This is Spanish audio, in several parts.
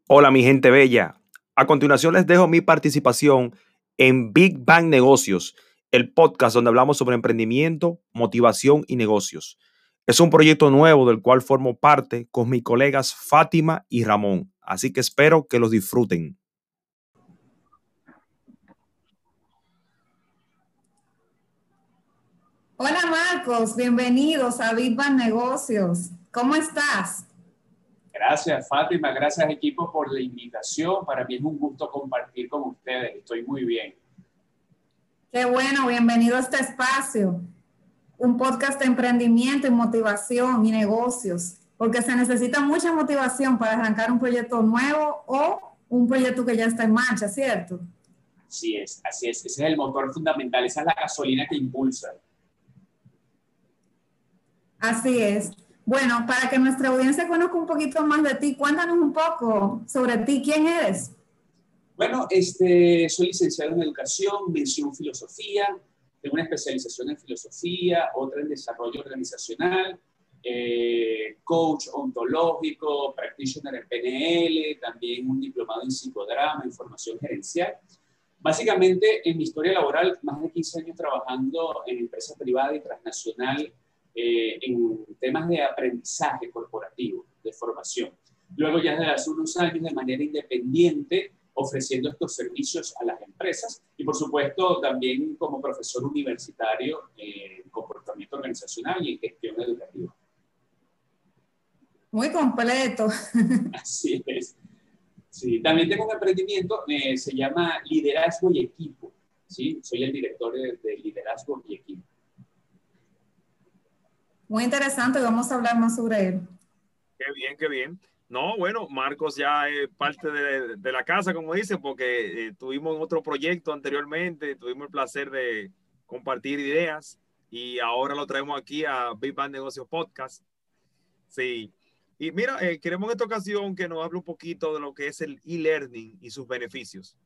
Hola mi gente bella. A continuación les dejo mi participación en Big Bang Negocios, el podcast donde hablamos sobre emprendimiento, motivación y negocios. Es un proyecto nuevo del cual formo parte con mis colegas Fátima y Ramón, así que espero que los disfruten. Hola Marcos, bienvenidos a Big Bang Negocios. ¿Cómo estás? Gracias, Fátima. Gracias, equipo, por la invitación. Para mí es un gusto compartir con ustedes. Estoy muy bien. Qué bueno, bienvenido a este espacio. Un podcast de emprendimiento y motivación y negocios, porque se necesita mucha motivación para arrancar un proyecto nuevo o un proyecto que ya está en marcha, ¿cierto? Así es, así es. Ese es el motor fundamental. Esa es la gasolina que impulsa. Así es. Bueno, para que nuestra audiencia conozca un poquito más de ti, cuéntanos un poco sobre ti. ¿Quién eres? Bueno, soy licenciado en educación, mención filosofía. Tengo una especialización en filosofía, otra en desarrollo organizacional, coach ontológico, practitioner en PNL, también un diplomado en psicodrama, en formación gerencial. Básicamente, en mi historia laboral, más de 15 años trabajando en empresa privada y transnacional en temas de aprendizaje corporativo, de formación. Luego, ya desde hace unos años, de manera independiente, ofreciendo estos servicios a las empresas y, por supuesto, también como profesor universitario en comportamiento organizacional y en gestión educativa. Muy completo. Así es. Sí, también tengo un emprendimiento, se llama Liderazgo y Equipo. ¿Sí? Soy el director de Liderazgo y Equipo. Muy interesante, vamos a hablar más sobre él. Qué bien, qué bien. No, bueno, Marcos ya es parte de la casa, como dicen, porque tuvimos otro proyecto anteriormente, tuvimos el placer de compartir ideas y ahora lo traemos aquí a Big Bang Negocios Podcast. Sí. Y mira, queremos en esta ocasión que nos hable un poquito de lo que es el e-learning y sus beneficios.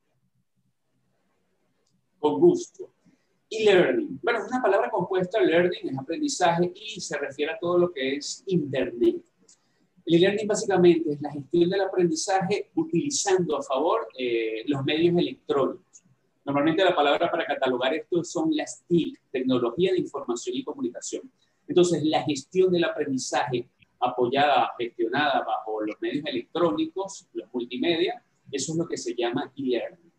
Con gusto. E-learning. Bueno, es una palabra compuesta. Learning es aprendizaje y se refiere a todo lo que es Internet. El e-learning básicamente es la gestión del aprendizaje utilizando a favor los medios electrónicos. Normalmente la palabra para catalogar esto son las TIC, tecnología de información y comunicación. Entonces, la gestión del aprendizaje apoyada, gestionada bajo los medios electrónicos, los multimedia, eso es lo que se llama e-learning.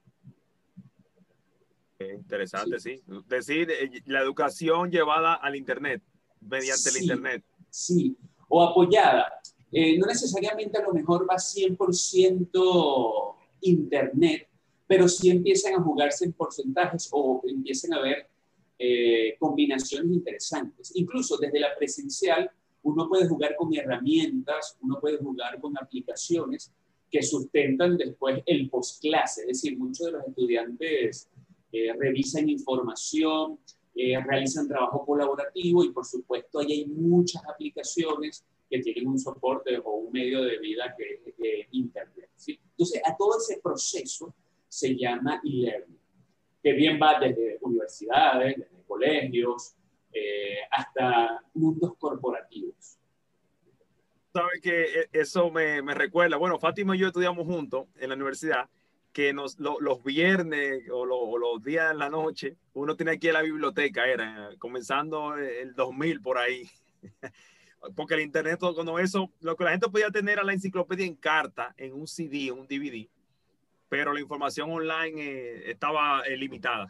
Interesante, sí. Decir, la educación llevada al Internet, mediante el Internet. Sí, o apoyada. No necesariamente a lo mejor va 100% Internet, pero sí empiezan a jugarse en porcentajes o empiezan a haber combinaciones interesantes. Incluso desde la presencial, uno puede jugar con herramientas, uno puede jugar con aplicaciones que sustentan después el postclase. Es decir, muchos de los estudiantes revisan información, realizan trabajo colaborativo y, por supuesto, ahí hay muchas aplicaciones que tienen un soporte o un medio de vida que es Internet. ¿Sí? Entonces, a todo ese proceso se llama e-learning, que bien va desde universidades, desde colegios, hasta mundos corporativos. Sabes que eso me recuerda, bueno, Fátima y yo estudiamos juntos en la universidad, que los viernes o los días en la noche, uno tenía que ir a la biblioteca, era comenzando el 2000 por ahí, porque el internet, cuando eso, lo que la gente podía tener era la enciclopedia en carta, en un CD, un DVD, pero la información online estaba limitada.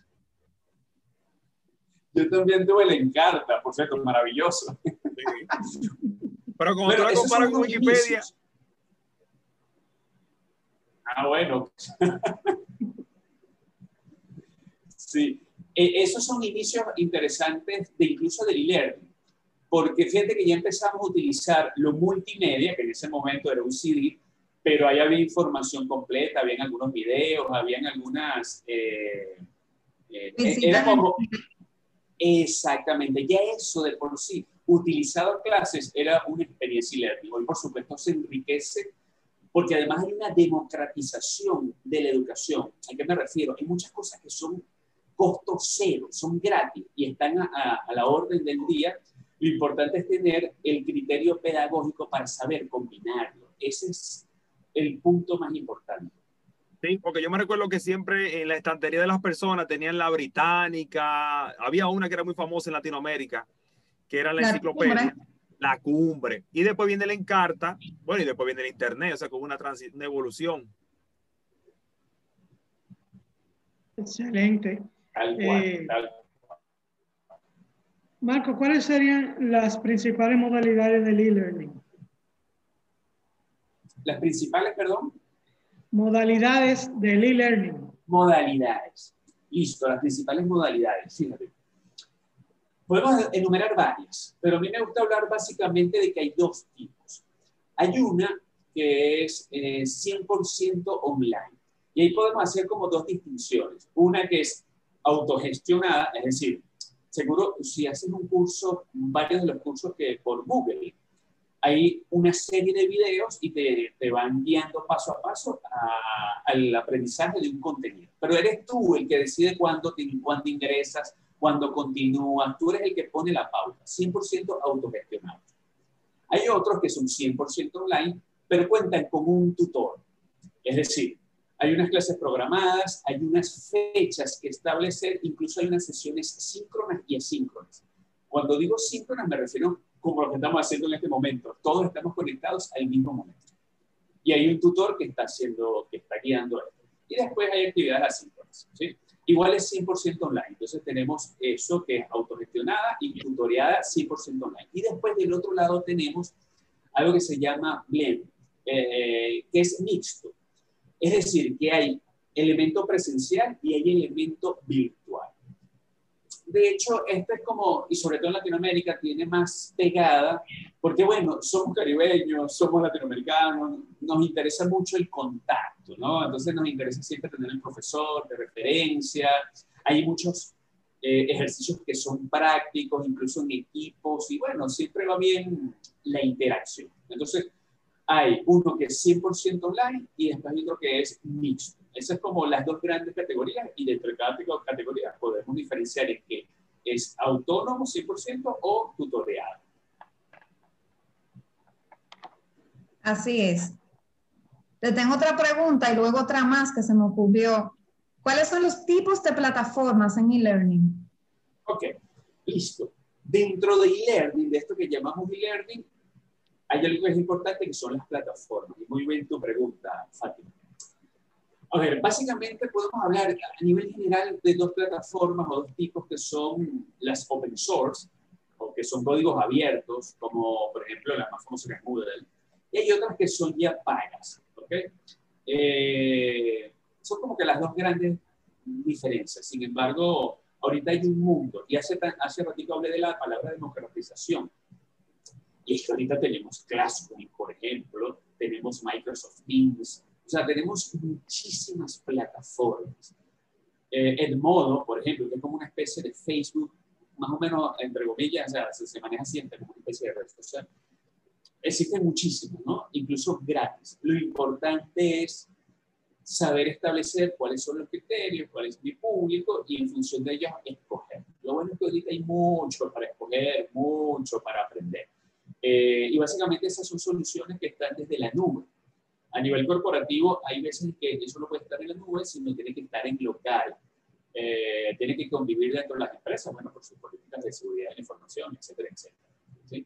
Yo también tuve la Encarta, por cierto, maravilloso. Sí. Pero como bueno, tú la comparas con Wikipedia. Inicios. Ah, bueno. Sí. Esos son inicios interesantes de incluso del e-learning. Porque fíjate que ya empezamos a utilizar lo multimedia, que en ese momento era un CD, pero ahí había información completa, habían algunos videos, habían algunas... era como... Exactamente, ya eso de por sí, utilizado en clases, era una experiencia e-learning. Hoy, por supuesto, se enriquece porque además hay una democratización de la educación. ¿A qué me refiero? Hay muchas cosas que son costo cero, son gratis y están a la orden del día. Lo importante es tener el criterio pedagógico para saber combinarlo. Ese es el punto más importante. Sí, porque yo me recuerdo que siempre en la estantería de las personas tenían la británica, había una que era muy famosa en Latinoamérica, que era la La enciclopedia, cumbre. la cumbre, y después viene la Encarta, bueno, y después viene el internet, o sea, con una evolución. Excelente. Tal cual, tal. Marco, ¿cuáles serían las principales modalidades del e-learning? Las principales, perdón. Modalidades del e-learning. Modalidades. Listo, las principales modalidades. Fíjate. Podemos enumerar varias, pero a mí me gusta hablar básicamente de que hay dos tipos. Hay una que es 100% online. Y ahí podemos hacer como dos distinciones. Una que es autogestionada, es decir, seguro si haces un curso, varios de los cursos que por Google, hay una serie de videos y te van guiando paso a paso al aprendizaje de un contenido. Pero eres tú el que decide cuándo ingresas, cuándo continúas. Tú eres el que pone la pauta, 100% autogestionado. Hay otros que son 100% online, pero cuentan con un tutor. Es decir, hay unas clases programadas, hay unas fechas que establecer, incluso hay unas sesiones síncronas y asíncronas. Cuando digo síncronas me refiero como lo que estamos haciendo en este momento. Todos estamos conectados al mismo momento. Y hay un tutor que está guiando esto. Y después hay actividades asíncronas, ¿sí? Igual es 100% online. Entonces tenemos eso que es autogestionada y tutoreada 100% online. Y después del otro lado tenemos algo que se llama Blend, que es mixto. Es decir, que hay elemento presencial y hay elemento virtual. De hecho, esto es como, y sobre todo en Latinoamérica, tiene más pegada, porque bueno, somos caribeños, somos latinoamericanos, nos interesa mucho el contacto, ¿no? Entonces nos interesa siempre tener el profesor de referencia, hay muchos ejercicios que son prácticos, incluso en equipos, y bueno, siempre va bien la interacción. Entonces, hay uno que es 100% online y después hay otro que es mixto. Esas es como las dos grandes categorías y dentro de cada categoría podemos diferenciar en que es autónomo 100% o tutoreado. Así es. Te tengo otra pregunta y luego otra más que se me ocurrió. ¿Cuáles son los tipos de plataformas en e-learning? Ok, listo. Dentro de e-learning, de esto que llamamos e-learning, hay algo que es importante que son las plataformas. Y muy bien tu pregunta, Fátima. A ver, básicamente podemos hablar a nivel general de dos plataformas o dos tipos que son las open source, o que son códigos abiertos, como por ejemplo la más famosa que es Moodle, y hay otras que son ya pagas, ¿ok? Son como que las dos grandes diferencias. Sin embargo, ahorita hay un mundo, y hace ratito hablé de la palabra democratización. Y es que ahorita tenemos Classroom, por ejemplo, tenemos Microsoft Teams, o sea, tenemos muchísimas plataformas. Edmodo, por ejemplo, que es como una especie de Facebook, más o menos, entre comillas, o sea, se maneja siempre como una especie de red social. Existen muchísimos, ¿no? Incluso gratis. Lo importante es saber establecer cuáles son los criterios, cuál es mi público y en función de ellos escoger. Lo bueno es que ahorita hay mucho para escoger, mucho para aprender. Y básicamente esas son soluciones que están desde la nube. A nivel corporativo hay veces que eso no puede estar en la nube, sino tiene que estar en local. Tiene que convivir dentro de las empresas, bueno, por sus políticas de seguridad de la información, etcétera, etcétera. ¿Sí?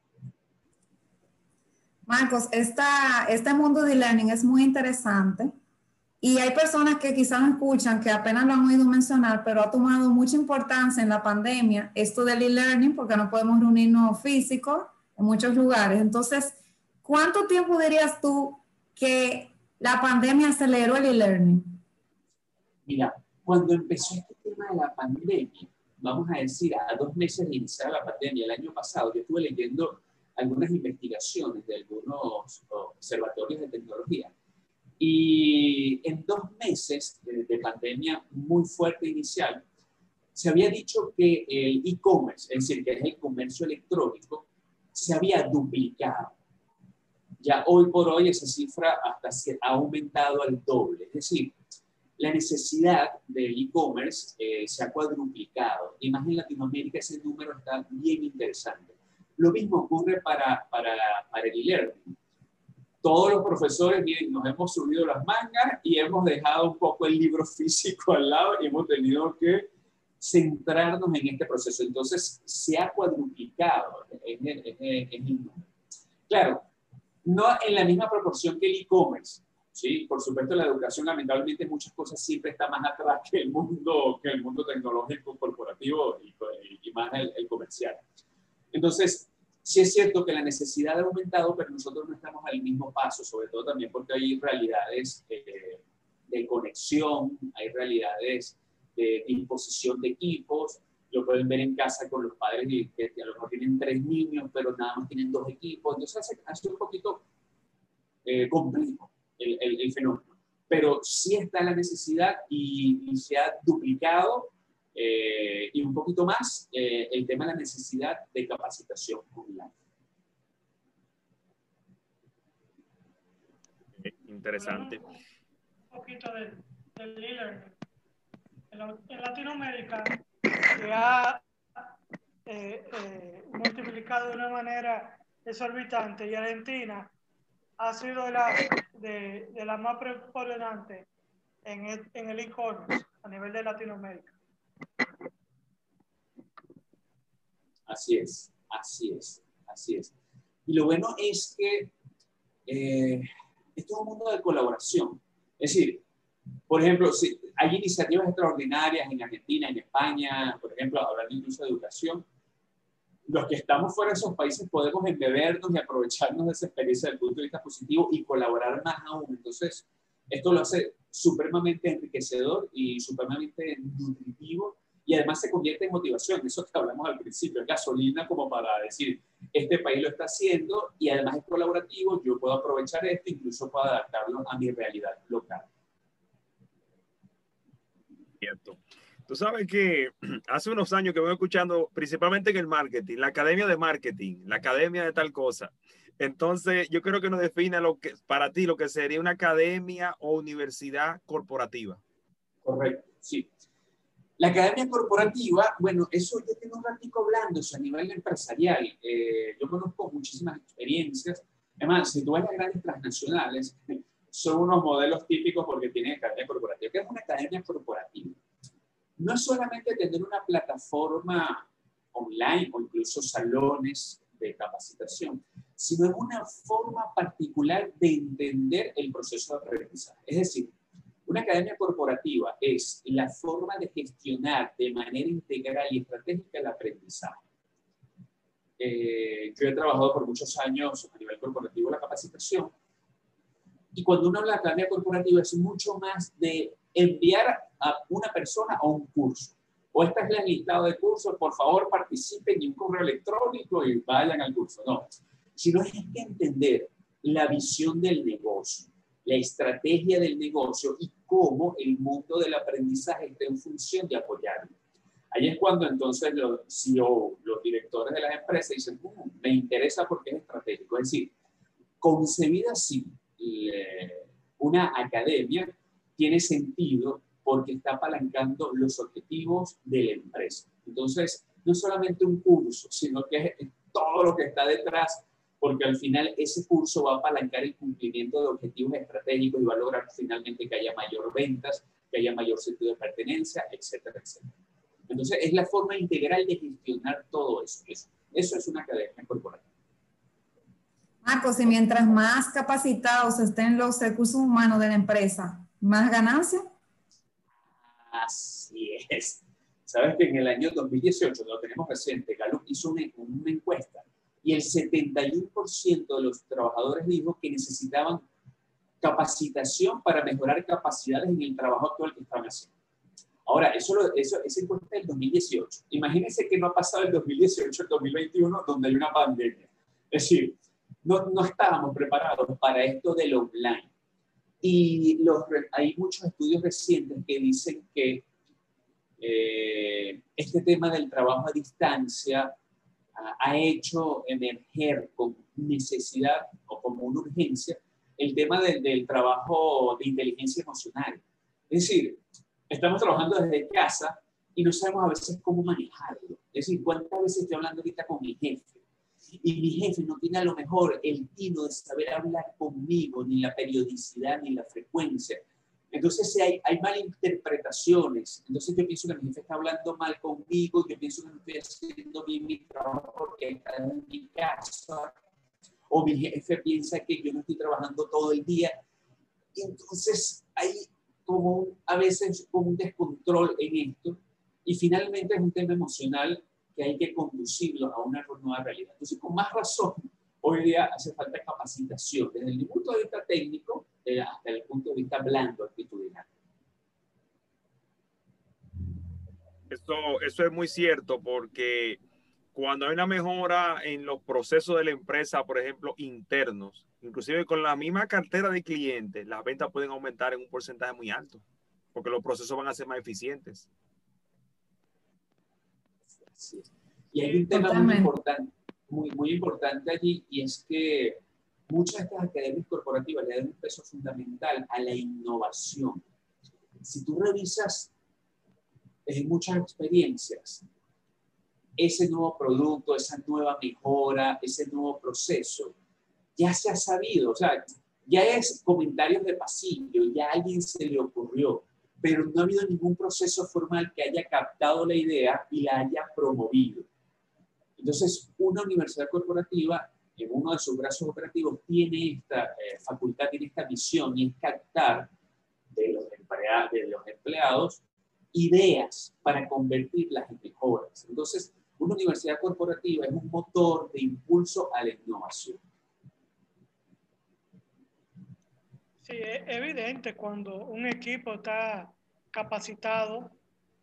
Marcos, este mundo de e-learning es muy interesante y hay personas que quizás no escuchan, que apenas lo han oído mencionar, pero ha tomado mucha importancia en la pandemia esto del e-learning porque no podemos reunirnos físicos en muchos lugares. Entonces, ¿cuánto tiempo dirías tú que la pandemia aceleró el e-learning? Mira, cuando empezó este tema de la pandemia, vamos a decir, a 2 meses de iniciar la pandemia, el año pasado, yo estuve leyendo algunas investigaciones de algunos observatorios de tecnología. Y en 2 meses de pandemia muy fuerte inicial, se había dicho que el e-commerce, es decir, que es el comercio electrónico, se había duplicado. Ya hoy por hoy esa cifra hasta se ha aumentado al doble. Es decir, la necesidad del e-commerce se ha cuadruplicado. Y más en Latinoamérica ese número está bien interesante. Lo mismo ocurre para el e-learning. todos los profesores, miren, nos hemos subido las mangas y hemos dejado un poco el libro físico al lado y hemos tenido que centrarnos en este proceso. Entonces, se ha cuadruplicado en el número. Claro, no en la misma proporción que el e-commerce, ¿sí? Por supuesto, la educación, lamentablemente, muchas cosas siempre está más atrás que el mundo tecnológico, corporativo y más el comercial. Entonces, sí es cierto que la necesidad ha aumentado, pero nosotros no estamos al mismo paso, sobre todo también porque hay realidades de conexión, hay realidades de disposición de equipos. Lo pueden ver en casa con los padres que a lo mejor tienen 3 niños, pero nada más tienen 2 equipos. Entonces hace un poquito complejo el fenómeno. Pero sí está la necesidad y se ha duplicado y un poquito más el tema de la necesidad de capacitación online. Interesante. Un poquito del e-learning. En Latinoamérica se ha multiplicado de una manera exorbitante y Argentina ha sido de la más preponderante en el e-commerce a nivel de Latinoamérica. Así es, así es, así es. Y lo bueno es que esto es un mundo de colaboración. Es decir, por ejemplo, si hay iniciativas extraordinarias en Argentina, en España, por ejemplo, hablando incluso de educación, los que estamos fuera de esos países podemos embebernos y aprovecharnos de esa experiencia desde el punto de vista positivo y colaborar más aún. Entonces, esto lo hace supremamente enriquecedor y supremamente nutritivo y además se convierte en motivación. Eso que hablamos al principio, es gasolina como para decir, este país lo está haciendo y además es colaborativo, yo puedo aprovechar esto, incluso puedo adaptarlo a mi realidad local. Cierto. Tú sabes que hace unos años que voy escuchando, principalmente en el marketing, la academia de marketing, la academia de tal cosa. Entonces, yo creo que nos define lo que, para ti, lo que sería una academia o universidad corporativa. Correcto, sí. La academia corporativa, bueno, eso yo tengo un ratico hablando, eso a nivel empresarial. Yo conozco muchísimas experiencias. Además, si tú ves las grandes transnacionales, son unos modelos típicos porque tienen academia corporativa. ¿Qué es una academia corporativa? No es solamente tener una plataforma online o incluso salones de capacitación, sino es una forma particular de entender el proceso de aprendizaje. Es decir, una academia corporativa es la forma de gestionar de manera integral y estratégica el aprendizaje. Yo he trabajado por muchos años a nivel corporativo la capacitación y cuando uno habla de academia corporativa es mucho más de enviar a una persona a un curso. O esta es el listado de cursos, por favor participen en un correo electrónico y vayan al curso. No, sino es que entender la visión del negocio, la estrategia del negocio y cómo el mundo del aprendizaje está en función de apoyarlo. Ahí es cuando entonces los CEO, los directores de las empresas dicen, me interesa porque es estratégico. Es decir, concebida así, una academia tiene sentido porque está apalancando los objetivos de la empresa. Entonces, no solamente un curso, sino que es todo lo que está detrás, porque al final ese curso va a apalancar el cumplimiento de objetivos estratégicos y va a lograr finalmente que haya mayor ventas, que haya mayor sentido de pertenencia, etcétera, etcétera. Entonces, es la forma integral de gestionar todo eso. Eso es una academia corporativa. Marcos, y mientras más capacitados estén los recursos humanos de la empresa, ¿más ganancia? Así es. Sabes que en el año 2018, lo tenemos reciente, Gallup hizo una encuesta y el 71% de los trabajadores dijo que necesitaban capacitación para mejorar capacidades en el trabajo actual que estaban haciendo. Ahora, esa encuesta del 2018. Imagínense que no ha pasado el 2018 al 2021, donde hay una pandemia. Es decir, no estábamos preparados para esto del online. Y hay muchos estudios recientes que dicen que este tema del trabajo a distancia ha hecho emerger con necesidad o como una urgencia el tema del trabajo de inteligencia emocional. Es decir, estamos trabajando desde casa y no sabemos a veces cómo manejarlo. Es decir, ¿cuántas veces estoy hablando ahorita con mi jefe? y mi jefe no tiene a lo mejor el tino de saber hablar conmigo, ni la periodicidad, ni la frecuencia. Entonces hay malinterpretaciones. Entonces yo pienso que mi jefe está hablando mal conmigo, yo pienso que no estoy haciendo bien mi trabajo porque está en mi casa, o mi jefe piensa que yo no estoy trabajando todo el día. Y entonces hay a veces como un descontrol en esto, y finalmente es un tema emocional que hay que conducirlo a una nueva realidad. Entonces, con más razón, hoy día hace falta capacitación, desde el punto de vista técnico hasta el punto de vista blando, actitudinal. Eso es muy cierto, porque cuando hay una mejora en los procesos de la empresa, por ejemplo, internos, inclusive con la misma cartera de clientes, las ventas pueden aumentar en un porcentaje muy alto, porque los procesos van a ser más eficientes. Sí. Y hay un tema muy importante allí, y es que muchas de estas academias corporativas le dan un peso fundamental a la innovación. Si tú revisas muchas experiencias, ese nuevo producto, esa nueva mejora, ese nuevo proceso, ya se ha sabido, o sea, ya es comentarios de pasillo, ya a alguien se le ocurrió, pero no ha habido ningún proceso formal que haya captado la idea y la haya promovido. Entonces, una universidad corporativa, en uno de sus brazos operativos, tiene esta facultad, tiene esta misión, y es captar de los empleados ideas para convertirlas en mejoras. Entonces, una universidad corporativa es un motor de impulso a la innovación. Sí, es evidente cuando un equipo está capacitado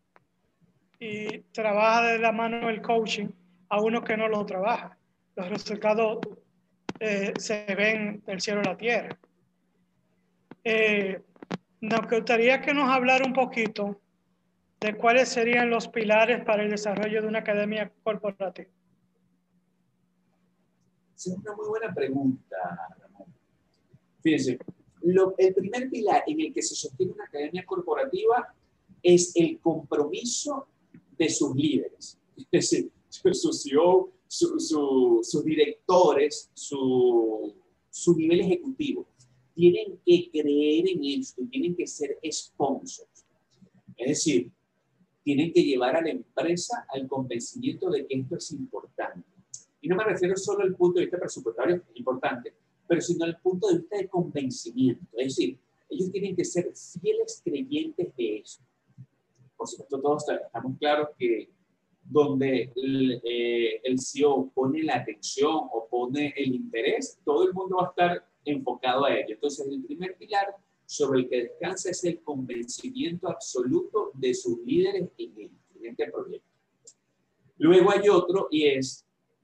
y trabaja de la mano del coaching a uno que no lo trabaja. Los resultados se ven del cielo a la tierra. Nos gustaría que nos hablara un poquito de cuáles serían los pilares para el desarrollo de una academia corporativa. Es una muy buena pregunta, Ramón. Fíjense, el primer pilar en el que se sostiene una academia corporativa es el compromiso de sus líderes. Es decir, su CEO, sus directores, su nivel ejecutivo. Tienen que creer en esto, tienen que ser sponsors. Es decir, tienen que llevar a la empresa al convencimiento de que esto es importante. Y no me refiero solo al punto de vista presupuestario, que es importante, pero sino al punto de vista de convencimiento. Es decir, ellos tienen que ser fieles creyentes de eso. Por supuesto, todos estamos claros que donde el CEO pone la atención o pone el interés, todo el mundo va a estar enfocado a ello. Entonces, el primer pilar sobre el que descansa es el convencimiento absoluto de sus líderes en este proyecto. Luego hay otro, y es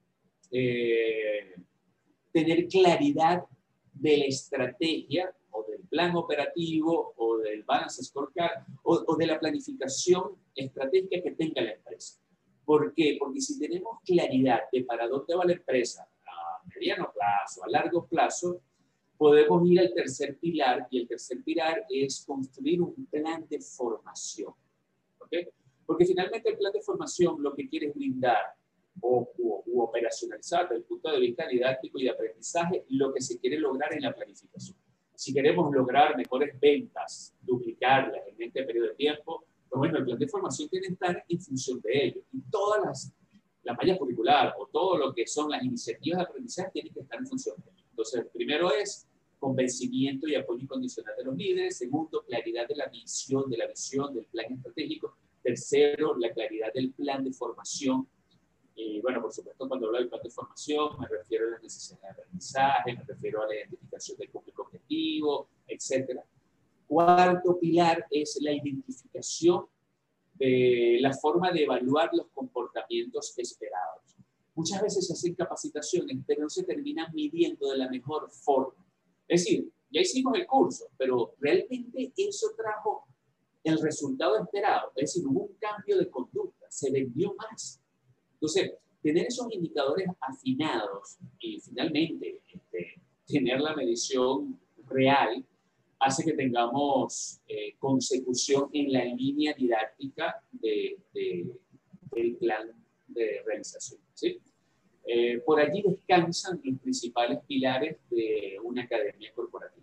tener claridad de la estrategia o del plan operativo o del balance scorecard o de la planificación estratégica que tenga la empresa. ¿Por qué? Porque si tenemos claridad de para dónde va la empresa a mediano plazo, a largo plazo, podemos ir al tercer pilar, y el tercer pilar es construir un plan de formación. ¿Okay? Porque finalmente el plan de formación lo que quiere es brindar u operacionalizar desde el punto de vista didáctico y de aprendizaje lo que se quiere lograr en la planificación. Si queremos lograr mejores ventas, duplicarlas en este periodo de tiempo, pues bueno, el plan de formación tiene que estar en función de ello. Y todas la malla curricular o todo lo que son las iniciativas de aprendizaje tienen que estar en función de ello. Entonces, primero es convencimiento y apoyo incondicional de los líderes. Segundo, claridad de la visión, del plan estratégico. Tercero, la claridad del plan de formación. Y bueno, por supuesto, cuando hablo del plan de formación, me refiero a las necesidades de aprendizaje, me refiero a la identificación del público objetivo, etc. Cuarto pilar es la identificación de la forma de evaluar los comportamientos esperados. Muchas veces se hacen capacitaciones, pero no se terminan midiendo de la mejor forma. Es decir, ya hicimos el curso, pero realmente eso trajo el resultado esperado. Es decir, hubo un cambio de conducta, se vendió más. Entonces, tener esos indicadores afinados y finalmente tener la medición real hace que tengamos consecución en la línea didáctica del plan de realización. ¿Sí? Por allí descansan los principales pilares de una academia corporativa.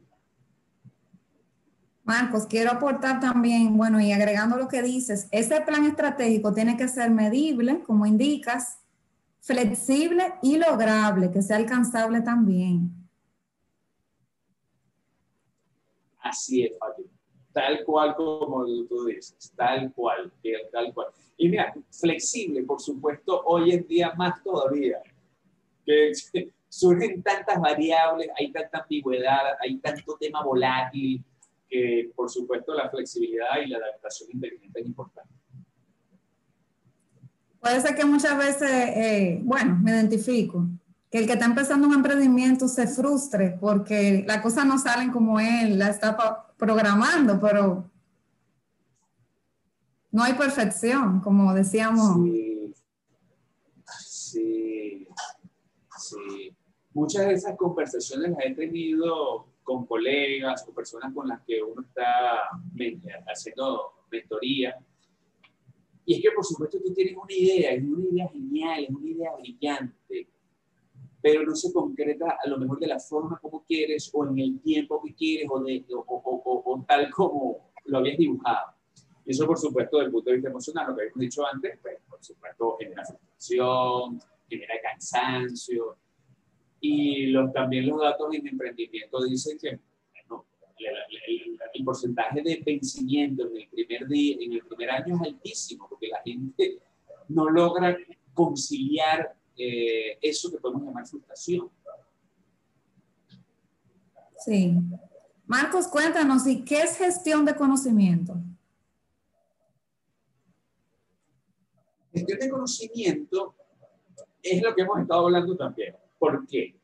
Marcos, quiero aportar también, bueno, y agregando lo que dices, ese plan estratégico tiene que ser medible, como indicas, flexible y lograble, que sea alcanzable también. Así es, Fátima. Tal cual como tú dices, tal cual, tal cual. Y mira, flexible, por supuesto, hoy en día más todavía, que surgen tantas variables, hay tanta ambigüedad, hay tanto tema volátil, que por supuesto la flexibilidad y la adaptación inteligente es importante. Puede ser que muchas veces, bueno, me identifico, que el que está empezando un emprendimiento se frustre porque las cosas no salen como él la está programando, pero no hay perfección, como decíamos. Sí, sí, sí. Muchas de esas conversaciones las he tenido con colegas o personas con las que uno está haciendo mentoría. Y es que, por supuesto, tú tienes una idea, es una idea genial, es una idea brillante, pero no se concreta a lo mejor de la forma como quieres o en el tiempo que quieres o tal como lo habías dibujado. Y eso, por supuesto, desde el punto de vista emocional, lo que habíamos dicho antes, pues, por supuesto, genera frustración, genera cansancio. Y también los datos en emprendimiento dicen que bueno, el porcentaje de vencimiento en el primer día, en el primer año es altísimo, porque la gente no logra conciliar eso que podemos llamar frustración. Sí. Marcos, cuéntanos, ¿y qué es gestión de conocimiento? Gestión de conocimiento es lo que hemos estado hablando también. ¿Por qué?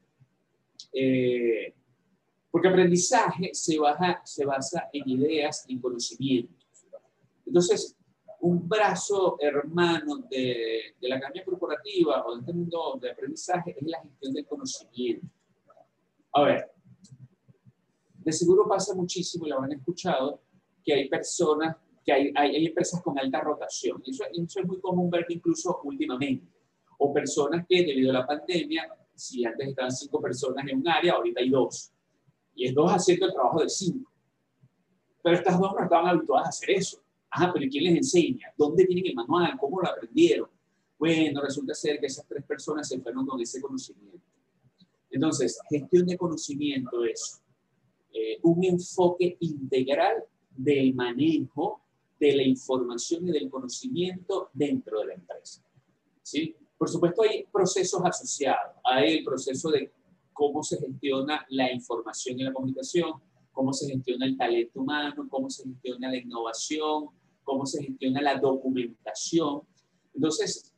Porque aprendizaje se basa en ideas, en conocimientos. Entonces, un brazo hermano de la academia corporativa o de este mundo de aprendizaje es la gestión del conocimiento. A ver, de seguro pasa muchísimo, y lo habrán escuchado, que hay personas, que hay empresas con alta rotación. Eso es muy común ver incluso últimamente. O personas que debido a la pandemia, si antes estaban 5 personas en un área, ahorita hay 2. Y es 2 haciendo el trabajo de 5. Pero estas 2 no estaban habituadas a hacer eso. Ajá, pero ¿quién les enseña? ¿Dónde tienen el manual? ¿Cómo lo aprendieron? Bueno, resulta ser que esas 3 personas se fueron con ese conocimiento. Entonces, gestión de conocimiento es un enfoque integral del manejo de la información y del conocimiento dentro de la empresa. ¿Sí? Por supuesto, hay procesos asociados. Hay el proceso de cómo se gestiona la información y la comunicación, cómo se gestiona el talento humano, cómo se gestiona la innovación, cómo se gestiona la documentación. Entonces,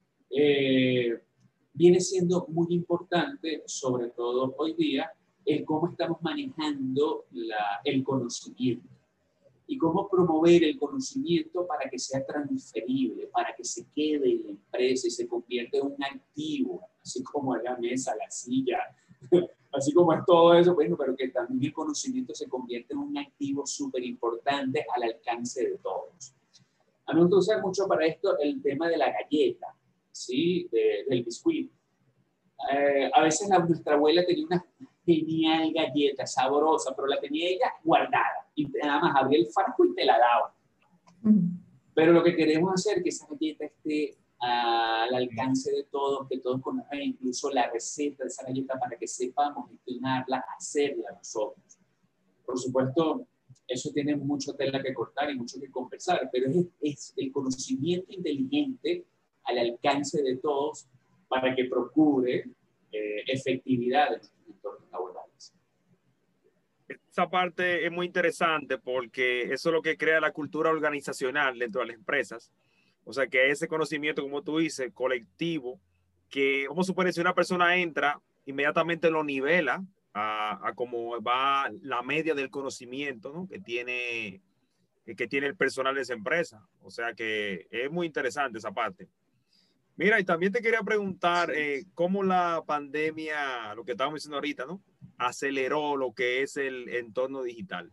viene siendo muy importante, sobre todo hoy día, el cómo estamos manejando el conocimiento y cómo promover el conocimiento para que sea transferible, para que se quede en la empresa y se convierta en un activo, así como la mesa, la silla, así como es todo eso, bueno, pero que también el conocimiento se convierte en un activo súper importante al alcance de todos. A mí me gusta usar mucho para esto el tema de la galleta, ¿sí? Del biscuit. A veces nuestra abuela tenía una genial galleta, sabrosa, pero la tenía ella guardada. Y nada más abría el frasco y te la daba. Pero lo que queremos hacer es que esa galleta esté al alcance de todos, que todos conozcan incluso la receta de esa galleta para que sepamos gestionarla, hacerla nosotros. Por supuesto, eso tiene mucho tela que cortar y mucho que conversar, pero es el conocimiento inteligente al alcance de todos para que procure efectividad en nuestros entornos laborales. Esa parte es muy interesante porque eso es lo que crea la cultura organizacional dentro de las empresas. O sea, que ese conocimiento, como tú dices, colectivo, que vamos a suponer, si una persona entra, inmediatamente lo nivela a cómo va la media del conocimiento, ¿no? que tiene el personal de esa empresa. O sea que es muy interesante esa parte. Mira, y también te quería preguntar cómo la pandemia, lo que estábamos diciendo ahorita, ¿no? Aceleró lo que es el entorno digital.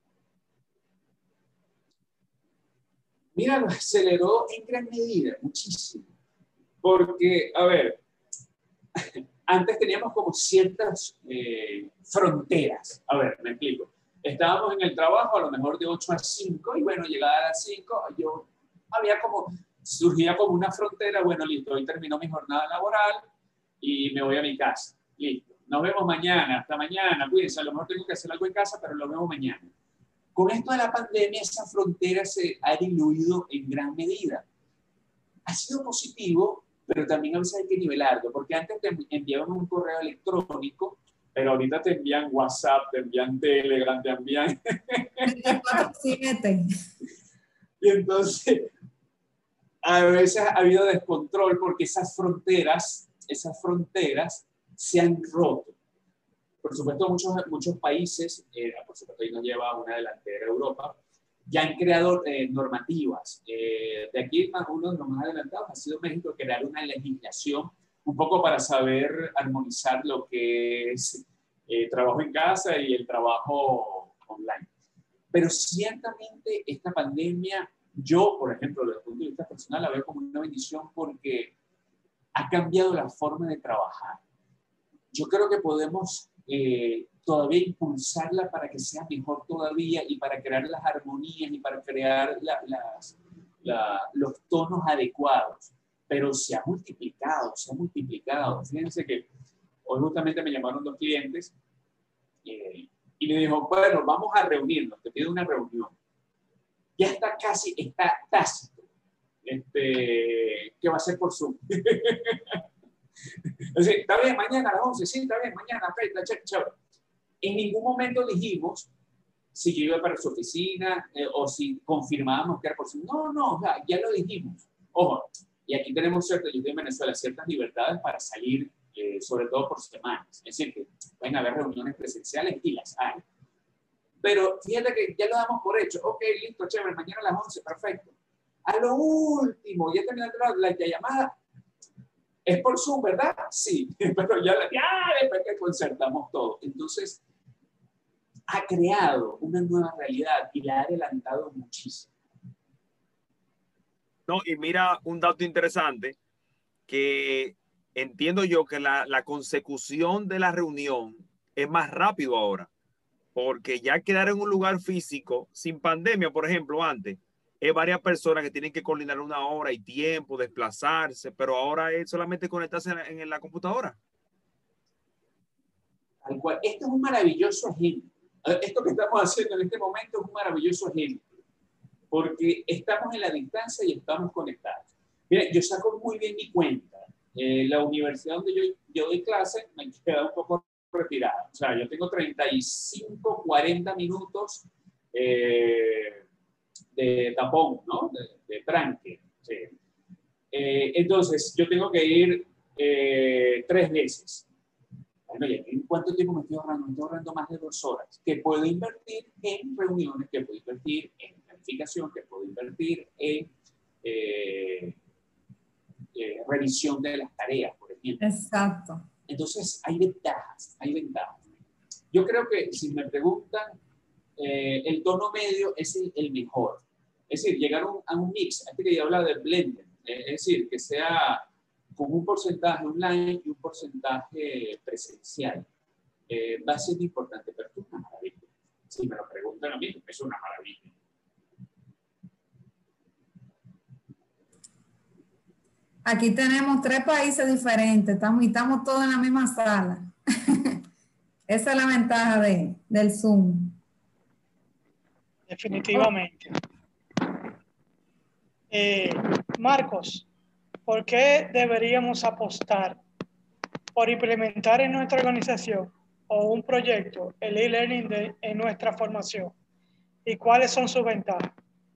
Mira, lo aceleró en gran medida, muchísimo. Porque, a ver, antes teníamos como ciertas fronteras. A ver, me explico. Estábamos en el trabajo a lo mejor de 8 a 5 y bueno, llegada a las 5, surgía como una frontera, bueno, listo, hoy terminó mi jornada laboral y me voy a mi casa. Listo, nos vemos mañana, hasta mañana, cuídense, a lo mejor tengo que hacer algo en casa, pero lo vemos mañana. Con esto de la pandemia, esa frontera se ha diluido en gran medida. Ha sido positivo, pero también a veces hay que nivelarlo, porque antes te enviaban un correo electrónico, pero ahorita te envían WhatsApp, te envían Telegram, te envían... 24/7. Y entonces, a veces ha habido descontrol porque esas fronteras se han roto. Por supuesto, muchos países, por supuesto, ahí nos lleva una delantera Europa, ya han creado normativas. De aquí, uno de los más adelantados ha sido México, crear una legislación un poco para saber armonizar lo que es trabajo en casa y el trabajo online. Pero ciertamente esta pandemia, yo, por ejemplo, desde el punto de vista personal, la veo como una bendición porque ha cambiado la forma de trabajar. Yo creo que podemos todavía impulsarla para que sea mejor todavía y para crear las armonías y para crear los tonos adecuados. Pero se ha multiplicado. Fíjense que hoy justamente me llamaron 2 clientes y me dijo, bueno, vamos a reunirnos, te pido una reunión. Ya está tácito. ¿Qué va a ser por Zoom? Así, está bien, mañana a las 11, sí, está bien, mañana, chévere. En ningún momento dijimos si yo iba para su oficina o si confirmábamos que era por Zoom. No, o sea, ya lo dijimos. Ojo, y aquí tenemos yo estoy en Venezuela, ciertas libertades para salir, sobre todo por semanas. Es decir, que pueden haber reuniones presenciales y las hay. Pero fíjate que ya lo damos por hecho. Ok, listo, chévere, mañana a las 11, perfecto. A lo último, ya terminando la llamada, es por Zoom, ¿verdad? Sí, pero ya después que concertamos todo. Entonces, ha creado una nueva realidad y la ha adelantado muchísimo. No, y mira un dato interesante, que entiendo yo que la consecución de la reunión es más rápido ahora, porque ya quedar en un lugar físico, sin pandemia, por ejemplo, antes, es varias personas que tienen que coordinar una hora y tiempo, desplazarse, pero ahora es solamente conectarse en la computadora. Tal cual. Esto es un maravilloso ejemplo. Esto que estamos haciendo en este momento es un maravilloso ejemplo, porque estamos en la distancia y estamos conectados. Mira, yo saco muy bien mi cuenta. La universidad donde yo doy clase me queda un poco retirada. O sea, yo tengo 35, 40 minutos de tapón, ¿no? De tranque. Sí. Entonces, yo tengo que ir 3 veces. Bueno, ¿en cuánto tiempo me estoy ahorrando? Me estoy ahorrando más de 2 horas, que puedo invertir en reuniones, que puedo invertir en planificación, que puedo invertir en revisión de las tareas, por ejemplo. Exacto. Entonces, hay ventajas. Yo creo que si me preguntan, el tono medio es el mejor. Es decir, llegar a un mix, antes que yo hablaba del blender, es decir, que sea con un porcentaje online y un porcentaje presencial. Va a ser importante, pero esto es una maravilla. Si me lo preguntan a mí, es una maravilla. Aquí tenemos 3 países diferentes, estamos todos en la misma sala. Esa es la ventaja del Zoom. Definitivamente. Marcos, ¿por qué deberíamos apostar por implementar en nuestra organización o un proyecto el e-learning en nuestra formación? ¿Y cuáles son sus ventajas?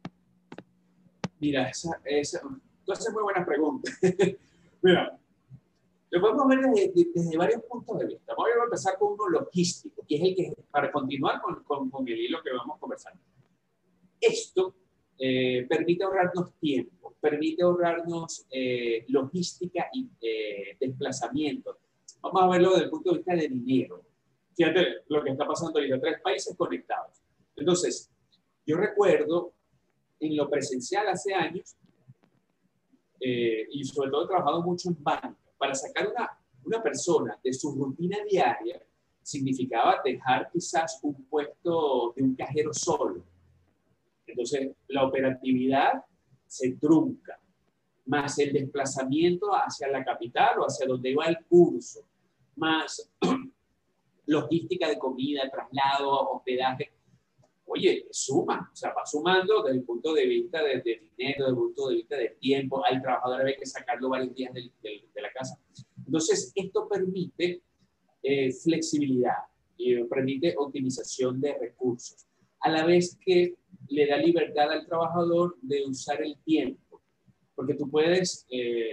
Mira, esa es muy buena pregunta. Mira, lo podemos ver desde varios puntos de vista. Voy a empezar con uno logístico, que es el que, para continuar con el hilo que vamos conversando. Esto permite ahorrarnos tiempo, permite ahorrarnos logística y desplazamiento. Vamos a verlo desde el punto de vista de dinero. Fíjate lo que está pasando ahorita, 3 países conectados. Entonces, yo recuerdo en lo presencial hace años, y sobre todo he trabajado mucho en banca, para sacar una persona de su rutina diaria significaba dejar quizás un puesto de un cajero solo. Entonces, la operatividad se trunca, más el desplazamiento hacia la capital o hacia donde iba el curso, más logística de comida, traslado, hospedaje. Oye, suma, o sea, va sumando desde el punto de vista de dinero, desde el punto de vista de tiempo. Al trabajador hay que sacarlo varios días de la casa. Entonces, esto permite flexibilidad y permite optimización de recursos, a la vez que le da libertad al trabajador de usar el tiempo, porque tú puedes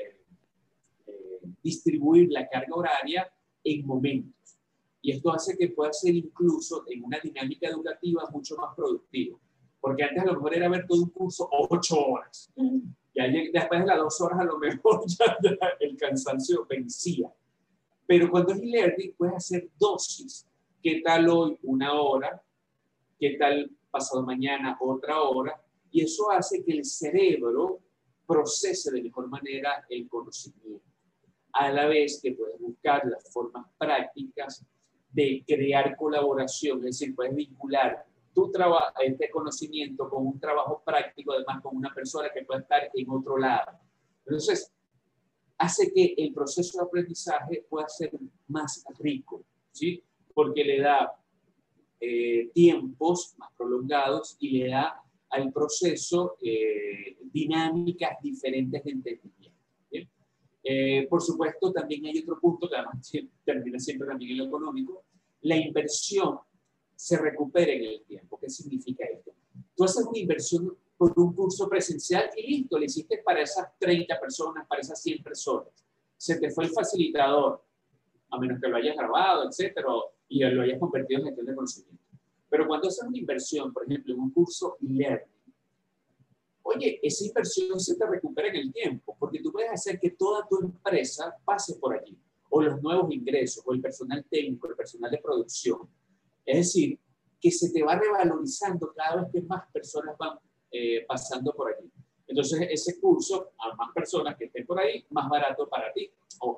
distribuir la carga horaria en momentos. Y esto hace que pueda ser incluso en una dinámica educativa mucho más productivo. Porque antes a lo mejor era ver todo un curso 8 horas. Ya después de las 2 horas a lo mejor ya el cansancio vencía. Pero cuando es e-learning puedes hacer dosis. ¿Qué tal hoy 1 hora? ¿Qué tal pasado mañana otra hora? Y eso hace que el cerebro procese de mejor manera el conocimiento. A la vez que puedes buscar las formas prácticas de crear colaboración, es decir, puedes vincular este conocimiento con un trabajo práctico, además con una persona que puede estar en otro lado. Entonces, hace que el proceso de aprendizaje pueda ser más rico, ¿sí? Porque le da tiempos más prolongados y le da al proceso dinámicas diferentes de entendimiento. Por supuesto, también hay otro punto que además termina siempre también en lo económico. La inversión se recupera en el tiempo. ¿Qué significa esto? Tú haces una inversión por un curso presencial y listo, le hiciste para esas 30 personas, para esas 100 personas. Se te fue el facilitador, a menos que lo hayas grabado, etcétera, y lo hayas convertido en gestión de conocimiento. Pero cuando haces una inversión, por ejemplo, en un curso e-learning, oye, esa inversión se te recupera en el tiempo, porque tú puedes hacer que toda tu empresa pase por allí, o los nuevos ingresos, o el personal técnico, el personal de producción. Es decir, que se te va revalorizando cada vez que más personas van pasando por allí. Entonces, ese curso, a más personas que estén por ahí, más barato para ti,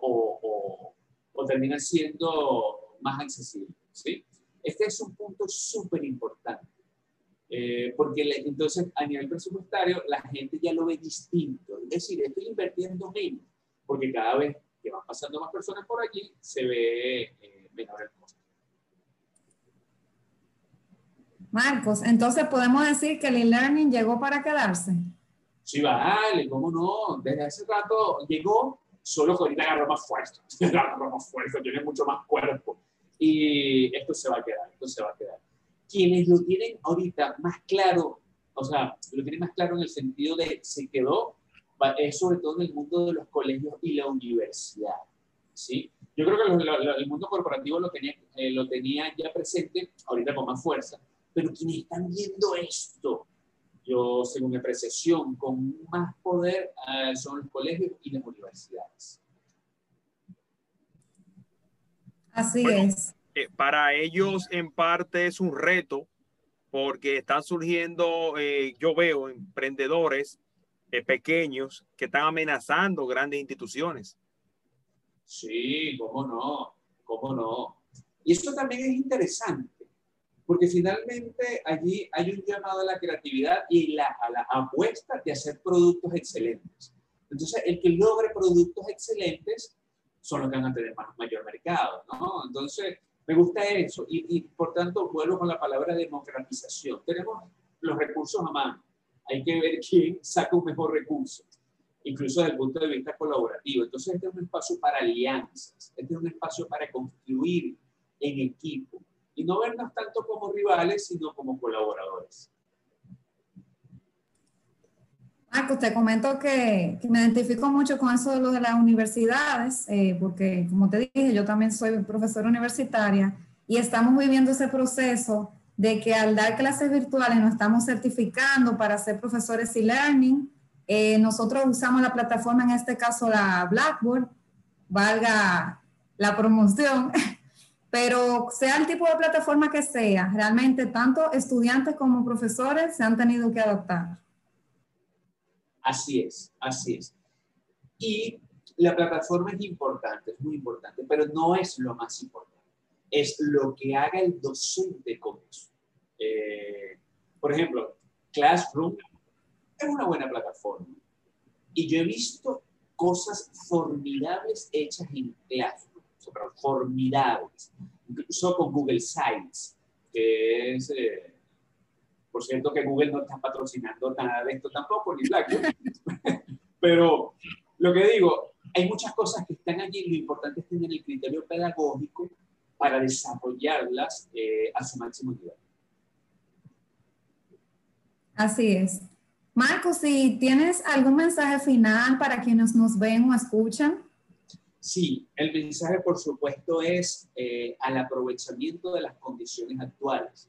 o termina siendo más accesible, ¿sí? Este es un punto súper importante. Porque entonces a nivel presupuestario la gente ya lo ve distinto, es decir, estoy invirtiendo menos, porque cada vez que van pasando más personas por allí se ve menor el costo. Marcos, entonces podemos decir que el e-learning llegó para quedarse. Sí, vale, cómo no, desde hace rato llegó, solo que ahorita agarró más fuerza, tiene mucho más cuerpo y esto se va a quedar, Quienes lo tienen ahorita más claro, o sea, lo tienen más claro en el sentido de se quedó, es sobre todo en el mundo de los colegios y la universidad, ¿sí? Yo creo que el mundo corporativo lo tenía ya presente, ahorita con más fuerza, pero quienes están viendo esto, yo según mi apreciación, con más poder son los colegios y las universidades. Así es. Para ellos en parte es un reto porque están surgiendo, yo veo emprendedores pequeños que están amenazando grandes instituciones. Sí, cómo no. Y esto también es interesante, porque finalmente allí hay un llamado a la creatividad y a la apuesta de hacer productos excelentes. Entonces, el que logre productos excelentes son los que van a tener mayor mercado, ¿no? Entonces, me gusta eso y por tanto vuelvo con la palabra democratización. Tenemos los recursos a mano. Hay que ver quién saca un mejor recurso, incluso desde el punto de vista colaborativo. Entonces, este es un espacio para alianzas, este es un espacio para construir en equipo y no vernos tanto como rivales, sino como colaboradores. Marcos, te comento que me identifico mucho con eso de lo de las universidades, porque como te dije, yo también soy profesora universitaria y estamos viviendo ese proceso de que al dar clases virtuales nos estamos certificando para ser profesores e-learning. Nosotros usamos la plataforma, en este caso la Blackboard, valga la promoción, pero sea el tipo de plataforma que sea, realmente tanto estudiantes como profesores se han tenido que adaptar. Así es. Y la plataforma es importante, es muy importante, pero no es lo más importante. Es lo que haga el docente con eso. Por ejemplo, Classroom es una buena plataforma. Y yo he visto cosas formidables hechas en Classroom, formidables. Incluso con Google Sites, que es... por cierto que Google no está patrocinando nada de esto tampoco, ni Blackboard. Pero lo que digo, hay muchas cosas que están allí. Lo importante es tener el criterio pedagógico para desarrollarlas a su máximo nivel. Así es. Marcos, si tienes algún mensaje final para quienes nos ven o escuchan. Sí, el mensaje por supuesto es al aprovechamiento de las condiciones actuales.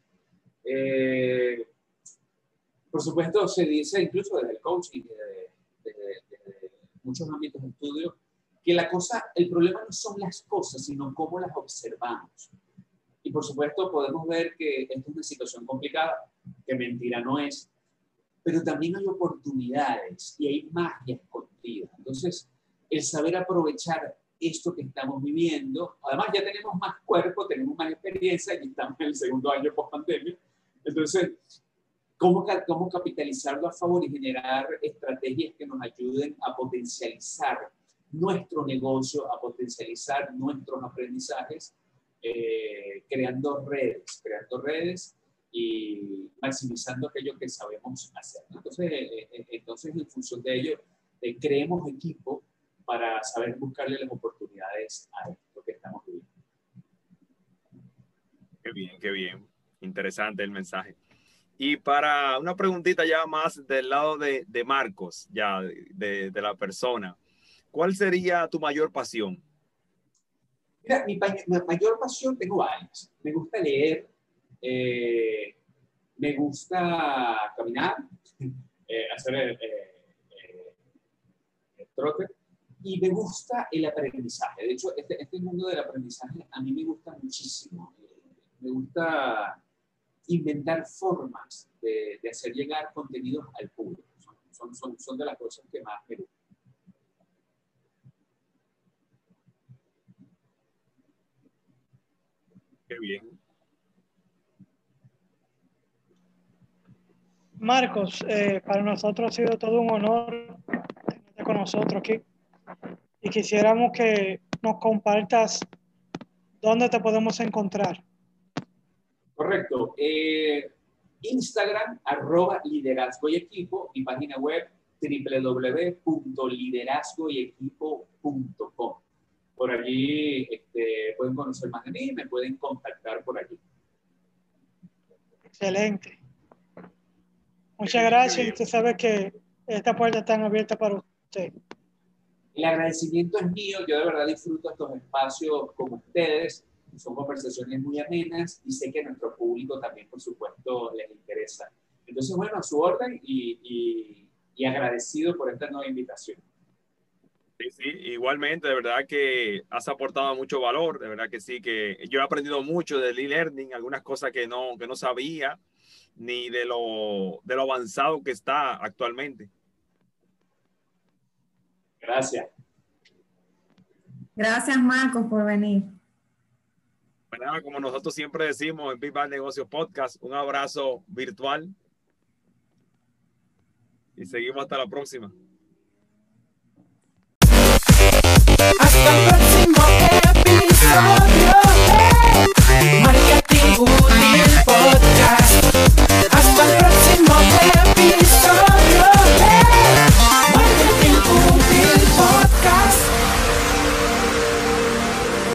Por supuesto se dice incluso desde el coaching, desde muchos ámbitos de estudio, que el problema no son las cosas, sino cómo las observamos. Y por supuesto podemos ver que esta es una situación complicada, que mentira no es, pero también hay oportunidades y hay magia escondida. Entonces, el saber aprovechar esto que estamos viviendo, además ya tenemos más cuerpo, tenemos más experiencia y estamos en el segundo año post-pandemia. Entonces, ¿cómo capitalizarlo a favor y generar estrategias que nos ayuden a potencializar nuestro negocio, a potencializar nuestros aprendizajes, creando redes y maximizando aquello que sabemos hacer, ¿no? Entonces, en función de ello, creemos equipo para saber buscarle las oportunidades a esto que estamos viviendo. Qué bien. Interesante el mensaje. Y para una preguntita ya más del lado de Marcos, ya de la persona, ¿cuál sería tu mayor pasión? Mira, mi mayor pasión, tengo varias. Me gusta leer, me gusta caminar, hacer el trote, y me gusta el aprendizaje. De hecho, este mundo del aprendizaje a mí me gusta muchísimo. Me gusta inventar formas de hacer llegar contenidos al público. Son de las cosas que más me gustan. Qué bien. Marcos, para nosotros ha sido todo un honor tenerte con nosotros aquí y quisiéramos que nos compartas dónde te podemos encontrar. Correcto. Instagram, @liderazgoyequipo, y página web www.liderazgoyequipo.com. Por allí pueden conocer más de mí, me pueden contactar por allí. Excelente. Muchas gracias y usted sabe que esta puerta está abierta para usted. El agradecimiento es mío. Yo de verdad disfruto estos espacios con ustedes. Son conversaciones muy amenas y sé que a nuestro público también, por supuesto, les interesa. Entonces, bueno, a su orden y agradecido por esta nueva invitación. Sí, igualmente, de verdad que has aportado mucho valor, de verdad que sí, que yo he aprendido mucho del e-learning, algunas cosas que no sabía, ni de lo avanzado que está actualmente. Gracias. Gracias, Marcos, por venir. Bueno, como nosotros siempre decimos en Big Bang Negocios Podcast, un abrazo virtual y seguimos hasta la próxima. Hasta el próximo episodio.